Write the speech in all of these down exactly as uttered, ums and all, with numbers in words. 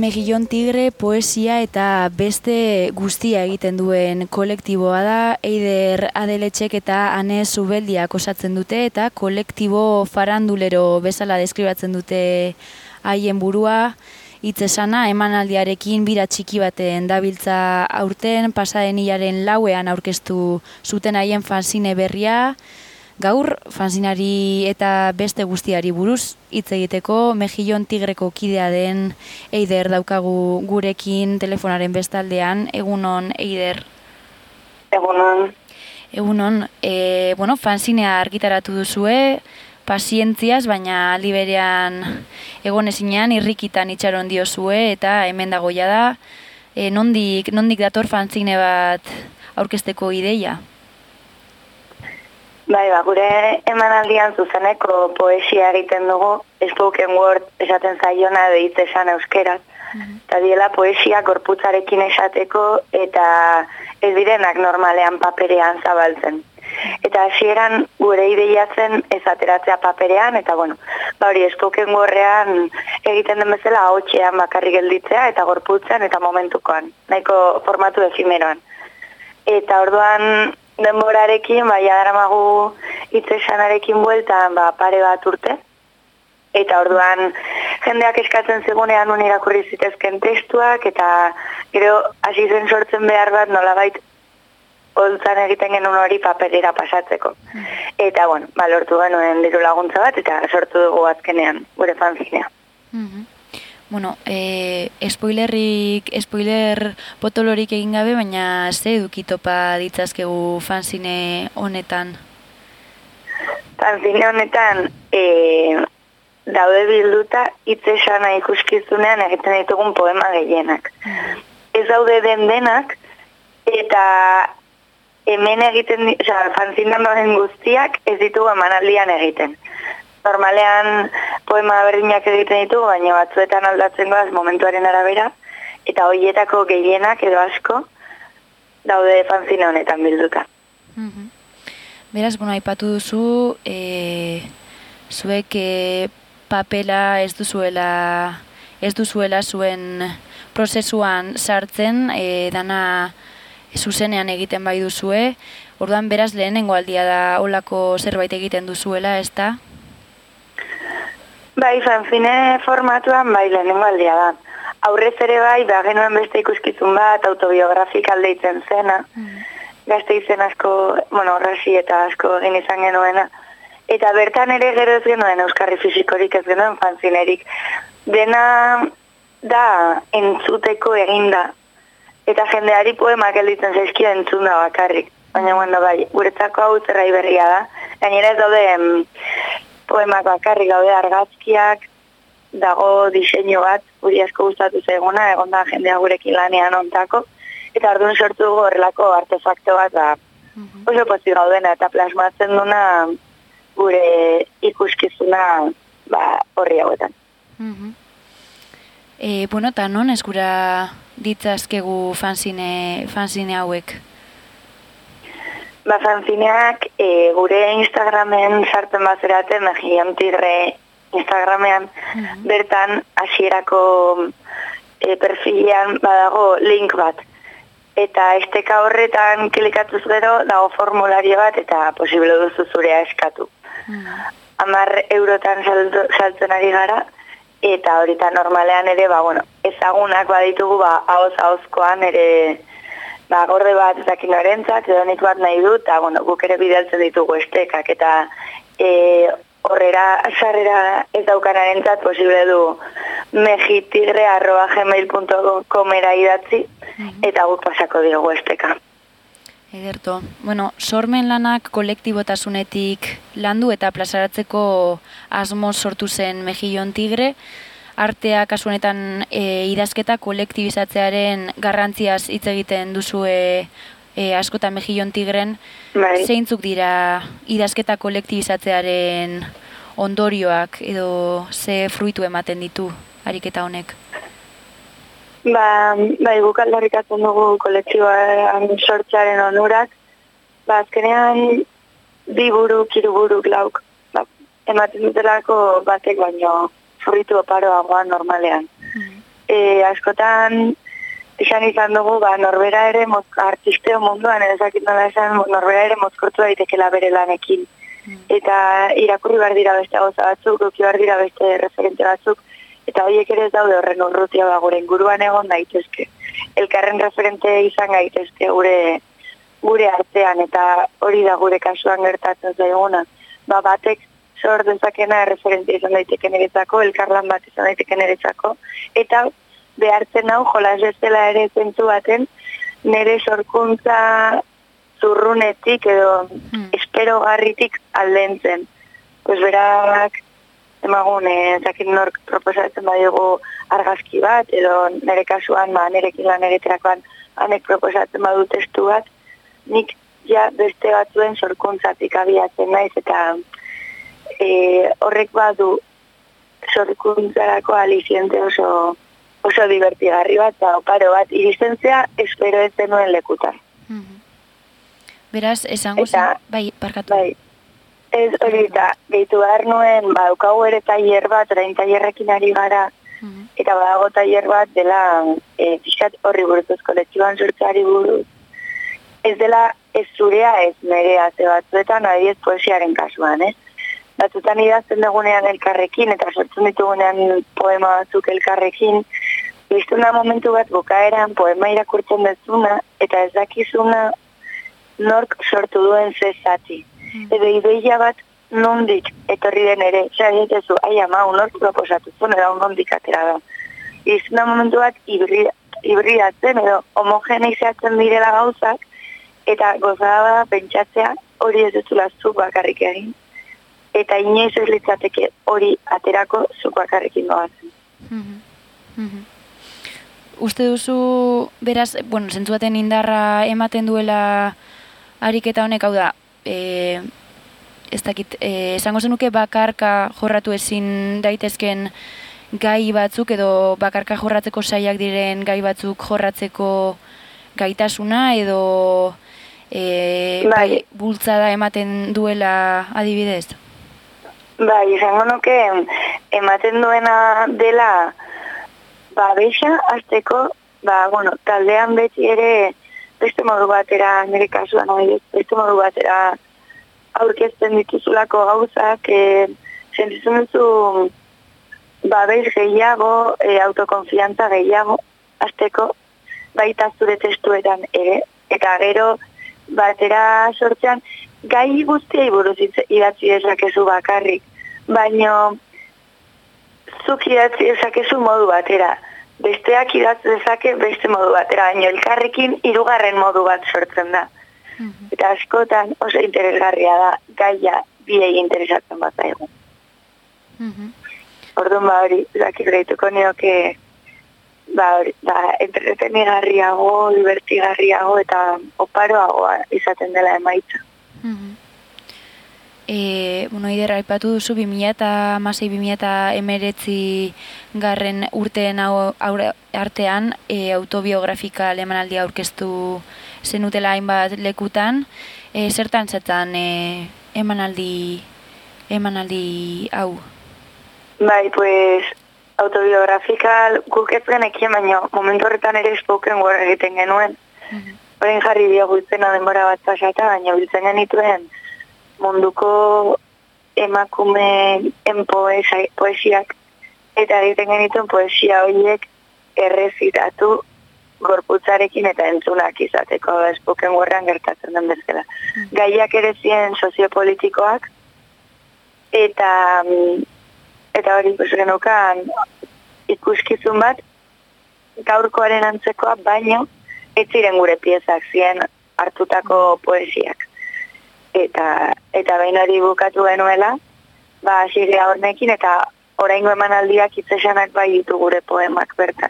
Mejillon Tigre poesia eta beste guztia egiten duen kolektiboa da. Eider Adeletxek eta Ane Zubeldiak osatzen dute eta kolektibo farandulero bezala deskribatzen dute haien burua. Hitz esana, emanaldiarekin bira txiki baten dabiltza aurten, pasaden hilaren lauean aurkeztu zuten haien fanzine berria. Gaur, fanzinari eta beste guztiari buruz hitz egiteko Mejillon Tigreko kidea den Eider daukagu gurekin telefonaren bestaldean. Egunon, Eider. Egunon. Egunon, e, bueno, fanzinea argitaratu duzue, pazientziaz, baina aldi berean egon ezinean irrikitan itxaron diozue eta hemen dagoia da. E, nondik, nondik dator fanzine bat aurkezteko ideia? Bai, ba, gure emanaldian zuzeneko poesia egiten dugu, spoken word esaten zaiona deitz esan euskeraz. Mm-hmm. Eta diela poesia gorputzarekin esateko eta ez direnak normalean paperean zabaltzen. Eta hasieran gure ideiatzen ez ateratzea paperean, eta bueno, ba hori spoken wordrean egiten den bezala ahotsean bakarrik gelditzea eta gorputzen eta momentukoan, nahiko formatu efimeroan. Eta orduan denborarekin, bai, adaramagu hitz esanarekin bueltan, ba, pare bat urte. Eta orduan jendeak eskatzen zegunean un irakurri zitezken testuak, eta gero hasi zen sortzen behar bat nolabait holtzan egiten genuen hori paperera pasatzeko. Eta, bueno, ba, lortu genuen diru laguntza bat, eta sortu dugu azkenean, gure fanzinea. Mm-hmm. Bueno, e, spoilerrik, spoiler potolorik egin gabe, baina ze edukitopa ditzazkegu fanzine honetan? Fanzine honetan e, daude bilduta hitz esana ikuskizunean egiten ditugun poema gehienak. Mm. Ez daude den denak, eta hemen egiten, oza, fanzinean dauden guztiak ez ditugu emanaldian egiten. Normalean poema berdinak egiten ditugu, baina batzuetan aldatzen goaz momentuaren arabera, eta horietako gehienak edo asko daude fanzine honetan bilduta. Mm-hmm. Beraz, bueno, aipatu duzu, e, zuek e, papela ez duzuela, ez duzuela zuen prozesuan sartzen, e, dana zuzenean egiten bai duzue, orduan beraz lehenengo aldia da holako zerbait egiten duzuela, ez da? Bai, fanzine formatuan bai lehenengo aldia da. Aurrez ere bai, ba genuen beste ikuskizun bat, autobiografik aldeitzen zena. Mm. Gazte izen asko, bueno, horrasi eta asko egin izan genuena. Eta bertan ere gero ez genuen euskarri fisikorik, ez genuen fanzinerik. Dena da entzuteko eginda. Eta jendeari poemak gelditzen zaizkio entzun da bakarrik. Baina bueno, bai, guretzako hau zerrai berria da. Gainera ez daude poemak bakarrik gaude argazkiak, dago diseinu bat, guri asko gustatu zaiguna, egon da jendea gurekin lanean ontako, eta orduan sortu dugu horrelako artefakto bat, da, mm-hmm. oso pozik gaudena, eta plasmatzen duna gure ikuskizuna ba, horri hauetan. Mm-hmm. E, bueno, eta non eskura ditzazkegu fanzine, fanzine hauek? Ba, fanzineak e, gure Instagramen sartzen bazerate, Mejillon Tigre Instagramean, mm-hmm. bertan hasierako e, perfilean badago link bat. Eta esteka horretan klikatuz gero dago formulario bat eta posible duzu zurea eskatu. Mm-hmm. Hamar eurotan saltzen ari gara, eta horita normalean ere, ba, bueno, ezagunak baditugu, ba, ahoz-ahozkoan ere ba, gorde bat ezakin norentzat, edo nik bat nahi dut, eta bueno, guk ere bidaltzen ditugu estekak, eta e, horrera, sarrera ez daukanarentzat posible du mejitigre arroba gmail punto comera idatzi, eta guk pasako diogu esteka. Ederto. Bueno, sormen lanak kolektibotasunetik landu eta plazaratzeko asmoz sortu zen Mejillon Tigre, artea kasu honetan e, idazketa kolektibizatzearen garrantziaz hitz egiten duzue e, askotan Mejillon Tigren. Bai. Zeintzuk dira idazketa kolektibizatzearen ondorioak edo ze fruitu ematen ditu ariketa honek? Ba, bai, guk aldarrikatzen dugu kolektiboan sortzearen onurak. Ba, azkenean bi buruk, hiru buruk, lauk. Ba, ematen dutelako batek baino fruitu oparoagoan normalean. Mm. e, askotan izan izan dugu, ba, norbera ere artisteo munduan, edazakit nola esan, norbera ere mozkortu daitekela bere lanekin. Mm. Eta irakurri behar dira beste gauza batzuk, uki behar dira beste referente batzuk, eta horiek ere ez daude horren urrutia ba, gure inguruan egon daitezke. Elkarren referente izan gaitezke gure gure artean, eta hori da gure kasuan gertatzen zaiguna. Ba, batek sor dezakena referente izan daiteke niretzako, elkarlan bat izan daiteke niretzako, eta behartzen hau jolas bezala ere zentzu baten nire sorkuntza zurrunetik edo hmm. esperogarritik aldentzen. Pues berak emagun, zakin nork proposatzen badigu argazki bat, edo nire kasuan, ba, nirekin lan egiterakoan anek proposatzen badu testu bat, nik ja beste batzuen sorkuntzatik abiatzen naiz, eta e, horrek badu sorkuntzarako aliziente oso oso divertigarri bat, eta oparo bat iristen zea, espero ez denuen lekutan. Mm-hmm. Beraz, esango zen, bai, parkatu. Bai. Ez hori eta gehitu behar nuen, ba, daukagu ere tailer bat, orain tailerrekin ari gara, mm-hmm. eta badago tailer bat dela e, pixkat horri buruz, kolektiboan sortzeari buruz. Ez dela ez zurea ez nerea ze batzuetan, adibidez poesiaren kasuan, ez? Batzutan idazten dugunean elkarrekin, eta sortzen ditugunean poema batzuk elkarrekin, biztuna momentu bat bukaeran poema irakurtzen dezuna, eta ez dakizuna nork sortu duen zezati. Mm. Edo ideia bat nondik etorri den ere, zaretezu, ai ama, nork proposatu zuen, edo nondik atera da. Biztuna momentu bat hibridatzen, edo homogeneizatzen direla gauzak, eta gozada pentsatzea hori ez duzula zuk bakarrik egin. Eta inoiz ez litzateke hori aterako zuk bakarrekin gogatzen. Mm-hmm. Mm-hmm. Uste duzu, beraz, bueno, zentzu baten indarra ematen duela ariketa honek, hau da, e, ez dakit, e, esango zenuke bakarka jorratu ezin daitezken gai batzuk, edo bakarka jorratzeko saiak diren gai batzuk jorratzeko gaitasuna, edo e, bai. bai, bultzada ematen duela adibidez? Bai, izango nuke ematen duena dela babesa azteko, ba, bueno, taldean beti ere beste modu batera, nire kasuan, beste modu batera aurkezten dituzulako gauzak, e, sentitzen duzu babes gehiago, e, autokonfiantza gehiago azteko, baita zure testuetan ere, eta gero batera sortzean, gai guztiai buruz idatzi dezakezu bakarrik, baino zuk idatzi dezakezu modu batera, besteak idatzi dezake beste modu batera, baino elkarrekin hirugarren modu bat sortzen da. Mm-hmm. Eta askotan oso interesgarria da, gaia biei interesatzen bat zaigu. Mm-hmm. Orduan ba hori, zakir gehituko nioke ba hori, ba, entretenigarriago, divertigarriago eta oparoagoa izaten dela emaitza. Mm-hmm. E, bueno, Eider, aipatu duzu bi mila hamasei bi mila hemeretzi garren urteen hau artean e, autobiografika emanaldia aurkeztu zenutela hainbat lekutan. E, zertan zertan e, emanaldi, emanaldi hau? Bai, pues autobiografika guk ez genekien, baina momentu horretan ere spoken word egiten genuen. Mm-hmm. Horren jarri diogu izena denbora bat pasata, baina biltzen genituen munduko emakume poesia, poesiak, eta egiten genituen poesia horiek errezitatu gorputzarekin eta entzunak izateko, spoken wordan gertatzen den bezala. Mm. Gaiak ere ziren soziopolitikoak, eta eta hori pues, genukan ikuskizun bat, gaurkoaren antzekoa, baino ez ziren gure piezak, ziren hartutako poesiak. Eta eta behin hori bukatu genuela, ba hasiera horrekin eta oraingo emanaldiak hitzesanak bai ditu gure poemak bertan.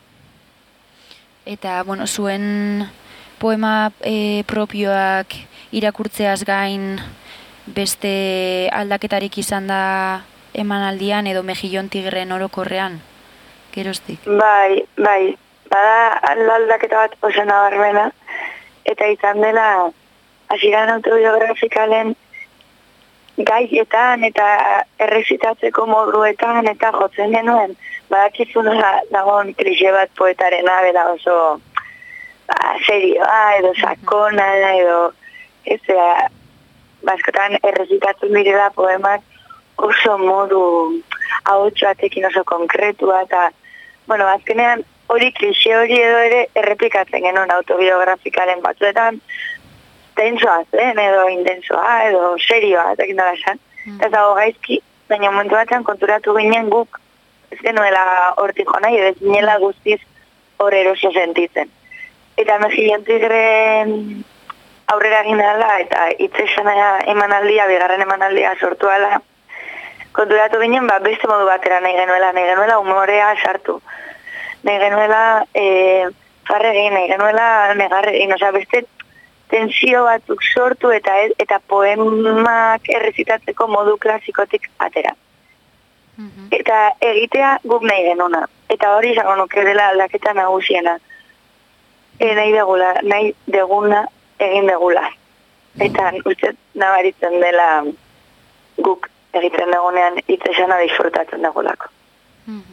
Eta bueno, zuen poema e, propioak irakurtzeaz gain beste aldaketarik izan da emanaldian edo Mejillon Tigren orokorrean? Geroztik. Bai, bai. Bada aldaketa bat oso nabarmena eta izan dela hasieran autobiografikalen gaietan eta errezitatzeko moduetan eta jotzen genuen badakizuna dagoen klixe bat poetarena, bera oso ba, serioa, edo sakona, edo ez, baskotan errezitatzen direla poemak oso modu ahotsu batekin oso konkretua, eta, bueno, azkenean hori klixe hori edo ere errepikatzen genuen autobiografikaren batzuetan, tensoa zen, edo intensoa, edo serioa, eta kindola esan. Eta zago gaizki, baina momentu batean konturatu ginen guk, ez genuela hortik jo nahi, ez ginela guztiz hor eroso sentitzen. Eta Mejillon Tigren aurrera ginela, eta itzesana emanaldia, bigarren emanaldia sortu ala, konturatu ginen, ba, beste modu batera nahi genuela, nahi genuela humorea sartu. Nahi genuela e, farregin, nahi genuela negarregin, osea, beste tensio batzuk sortu eta eta poemak errezitatzeko modu klasikotik atera. Mm-hmm. Eta egitea guk nahi genuna. Eta hori izango nuke dela aldaketa nagusiena. E, nahi degula, nahi deguna egin degula. Eta uste nabaritzen dela guk egiten dugunean itzesana disfrutatzen degulako. Mm-hmm.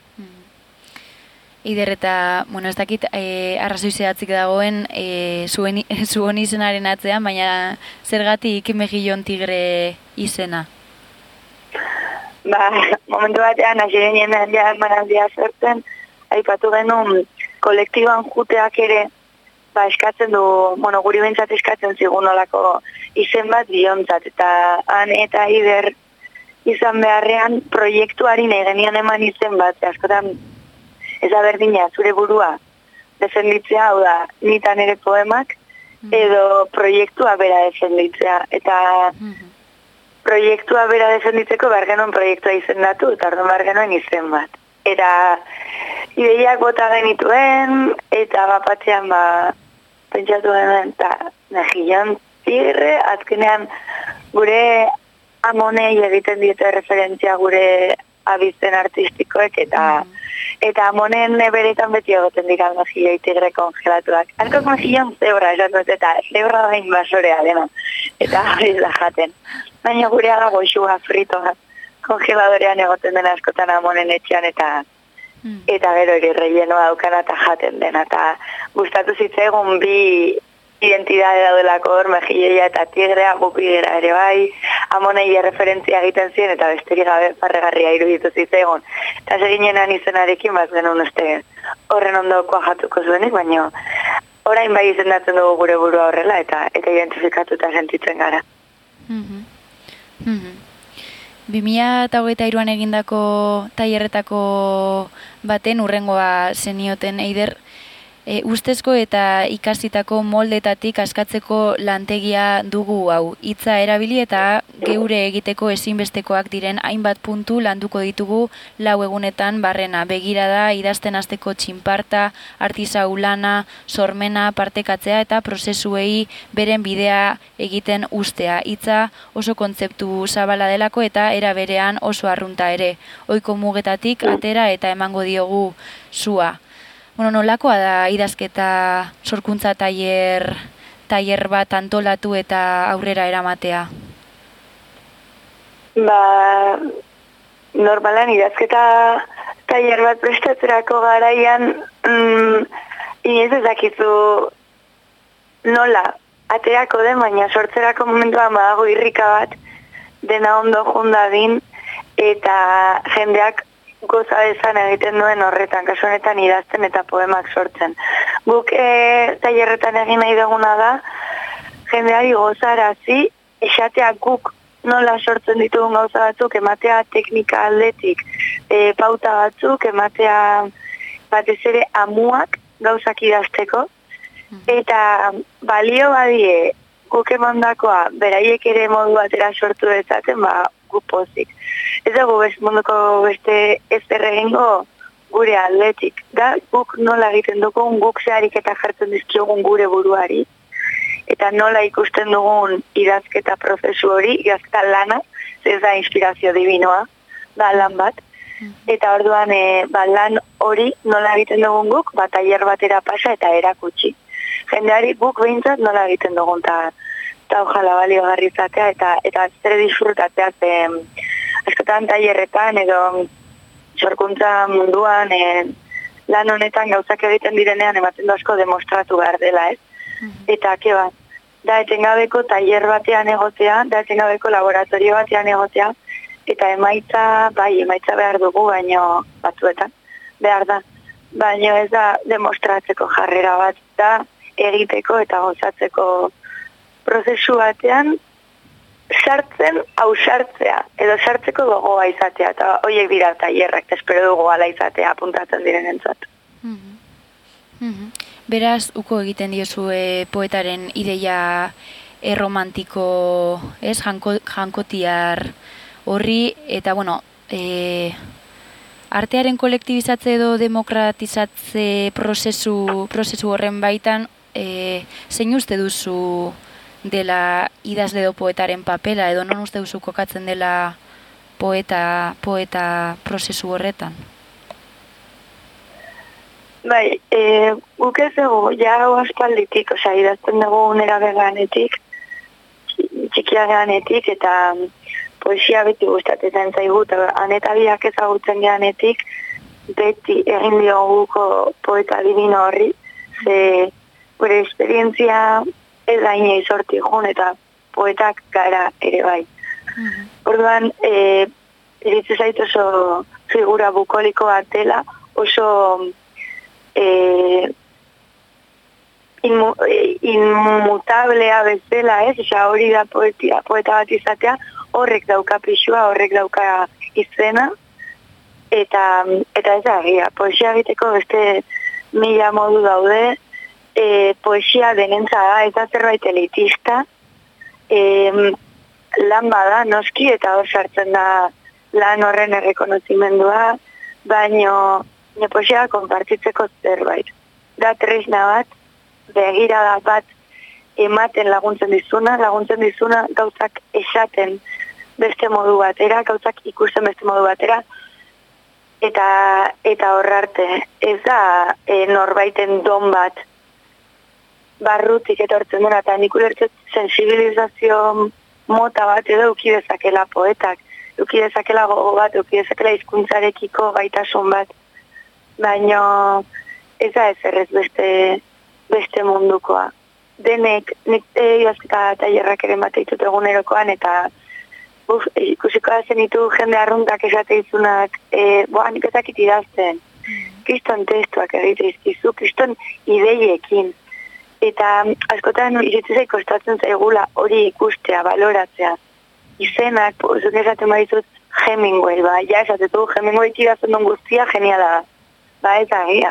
Ider eta, bueno, ez dakit, e, arrazoi zehatzik dagoen e, zuen, zuen izenaren atzean, baina zergatik Mejillon Tigre izena? Ba, momentu batean, hasi ginen emanaldia sortzen, aipatu genuen kolektiboan juteak ere, ba, eskatzen du, bueno, guri bentsat eskatzen zigun olako izen bat biontzat, eta han eta Ider izan beharrean proiektuari nahi genian eman izen bat, askotan, ez da berdina, zure burua defenditzea, hau da, nitan ere poemak, edo proiektua bera defenditzea. Eta proiektua bera defenditzeko behar genuen proiektua izendatu, eta orduan behar genuen izen bat. Eta ideiak bota genituen, eta bapatzean ba, pentsatu genuen, eta Mejillon Tigre, azkenean gure amonei egiten diete referentzia gure abizen artistikoek, eta Eta amonen beretan beti egoten dira Mejillon Tigre kongelatuak. Alkok Mejillon zebra, esatut, eta zebra gain basorea dena. Eta hori da jaten. Baina gurea goxua fritoa kongeladorean egoten dena askotan amonen etxean, eta mm. eta gero ere rellenoa daukana eta jaten dena. Eta gustatu zitzaigun bi identidade daudelako hor, Mejilloia eta Tigrea, gupi gara ere bai, amonei referentzia egiten ziren, eta besterik gabe parregarria iruditu zitzaigun. Eta seginenan izenarekin, bat genuen uste horren ondokoa jatuko zuenik, baina orain bai izendatzen dugu gure burua horrela, eta eta identifikatuta sentitzen gara. Mm-hmm. Mm-hmm. bi mila hogeita hiruan egindako tailerretako baten urrengoa zenioten, Eider, E, ustezko eta ikasitako moldetatik askatzeko lantegia dugu hau. Hitza erabili eta geure egiteko ezinbestekoak diren hainbat puntu landuko ditugu lau egunetan barrena. Begirada, idazten hasteko txinparta, artisau lana, sormena, partekatzea eta prozesuei beren bidea egiten ustea. Hitza oso kontzeptu zabala delako eta era berean oso arrunta ere. Ohiko mugetatik atera eta emango diogu sua. Bueno, nolakoa da idazketa sorkuntza tailer, tailer bat antolatu eta aurrera eramatea? Ba, normalan idazketa tailer bat prestatzerako garaian, mm, inoiz ezakizu nola aterako den, baina sortzerako momentuan badago irrika bat dena ondo jundadin eta jendeak goza dezan egiten duen horretan, kasu honetan idazten eta poemak sortzen. Guk e, tailerretan egin nahi duguna da, jendeari gozarazi, esatea guk nola sortzen ditugun gauza batzuk, ematea teknika aldetik, e, pauta batzuk, ematea batez ere amuak gauzak idazteko, eta balio badie guk emandakoa beraiek ere modu batera sortu dezaten, ba, guk pozik. Ez dago best, munduko beste ez erregingo gure aldetik. Da, guk nola egiten dugun, guk zeharik eta jartzen dizkiogun gure buruari. Eta nola ikusten dugun idazketa prozesu hori, idazketa lana, ez da inspirazio divinoa, da lan bat. Eta orduan, e, ba, lan hori nola egiten dugun guk, ba, tailer batera pasa eta erakutsi. Jendeari guk behintzat nola egiten dugun, eta eta ojala baliogarri izatea, eta, eta zer disfrutatzea zen, askotan tailerretan edo sorkuntza munduan, e, lan honetan gauzak egiten direnean ematen du asko demostratu behar dela, ez? Eta, ke bat, da etengabeko tailer batean egotea, da etengabeko laboratorio batean egotea, eta emaitza, bai, emaitza behar dugu, baino batzuetan, behar da. Baina ez da demostratzeko jarrera bat, da egiteko eta gozatzeko prozesu batean, sartzen, ausartzea, edo sartzeko gogoa izatea, eta horiek dira tailerrak, espero dugu ala izatea apuntatzen diren entzat. Mm-hmm. Mm-hmm. Beraz, uko egiten diozu e, poetaren ideia erromantiko, ez, janko, jankotiar horri, eta, bueno, e, artearen kolektibizatze edo demokratizatze prozesu, prozesu horren baitan, e, zein uste duzu dela idazle edo poetaren papela, edo non uste duzu kokatzen dela poeta, poeta prozesu horretan? Bai, e, guk ez dugu, ja hau aspalditik, oza, idazten dugu unera beganetik, txikia ganetik, eta poesia beti gustatzen zaigu, eta aneta biak ezagutzen ganetik, beti egin dioguko poeta divino horri, ze gure esperientzia ez da inoiz hortik jun, eta poetak gara ere bai. Mm-hmm. Orduan, e, iritsi zait oso figura bukoliko bat dela, oso e, inmu, e, inmutablea bezala, ez? Osa, hori da poetia, poeta bat izatea, horrek dauka pixua, horrek dauka izena, eta, eta ez da, gira, poesia egiteko beste mila modu daude, e, poesia denentza da, ez da zerbait elitista, e, lan bada, noski, eta hor sartzen da lan horren errekonozimendua, baino ne poesia konpartitzeko zerbait. Da tresna bat, begirada bat ematen laguntzen dizuna, laguntzen dizuna gauzak esaten beste modu batera, gauzak ikusten beste modu batera, eta eta horrarte, ez da e, norbaiten don bat barrutik etortzen dena, eta nik ulertzen sensibilizazio mota bat edo euki dezakela poetak, euki dezakela gogo bat, euki dezakela hizkuntzarekiko gaitasun bat, baina ez da ez errez beste, beste mundukoa. Denek, nik idazketa tailerrak ere bat ditut egunerokoan, eta uf, ikusiko da zenitu jende arruntak esate izunak, e, boa, nik ezakit idazten, kriston testuak egite izkizu, kriston ideiekin, eta askotan iritzi kostatzen zaigula hori ikustea, baloratzea. Izenak, zuk esaten badizut Hemingway, ba, ja esatetu Hemingway idazten duen guztia geniala da. Ba, ez agia.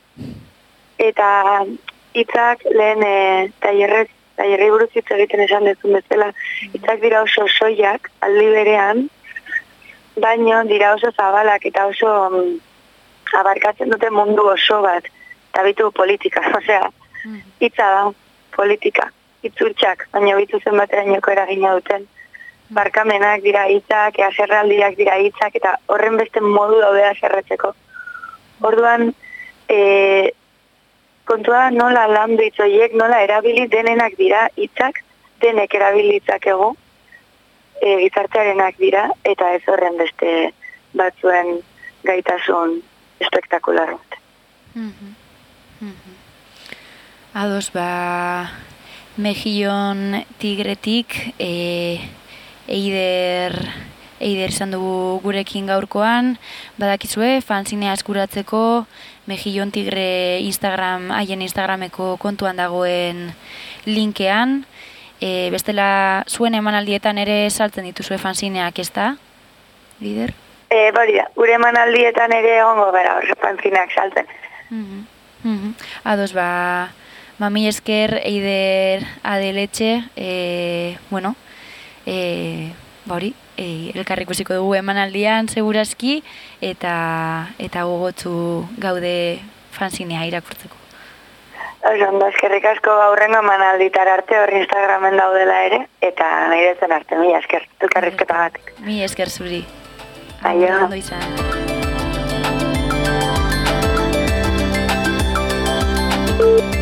Eta hitzak lehen e, tailerrez, tailerrei buruz hitz egiten esan dezun bezala, hitzak dira oso soiak, aldi berean, baino dira oso zabalak eta oso um, abarkatzen dute mundu oso bat, eta bitu politika, osea, hitza da, politika, hitzutxak, baina bitu zenbaterainoko eragina duten. Barkamenak dira hitzak, aserraldiak dira hitzak, eta horren beste modu daude aserratzeko. Orduan, e, kontua nola landu hitzoiek, nola erabili denenak dira hitzak, denek erabilitzak egu, e, gizartearenak dira, eta ez horren beste batzuen gaitasun espektakular bat. Mm-hmm. Mm-hmm. Ados, ba, Mejillon Tigretik, e, eider, eider izan dugu gurekin gaurkoan, badakizue, fanzinea eskuratzeko, Mejillon Tigre Instagram, haien Instagrameko kontuan dagoen linkean, e, bestela zuen emanaldietan ere saltzen dituzue fanzineak, ez da, eider? E, bori da, gure emanaldietan ere egongo gara, hor fanzineak saltzen. Mm-hmm. Mm-hmm. Ados, ba, mami esker, eider adeletxe, e, bueno, e, ba hori, e, elkarrik ikusiko dugu emanaldian segurazki, eta eta gogotsu gaude fanzinea irakurtzeko. Oso, ondo, eskerrik asko gaurrengo emanalditar arte hor Instagramen daudela ere, eta nahi dezen arte, mi esker, elkarrizketa batek. Mi esker zuri. Aio. Ondo izan. Thank you.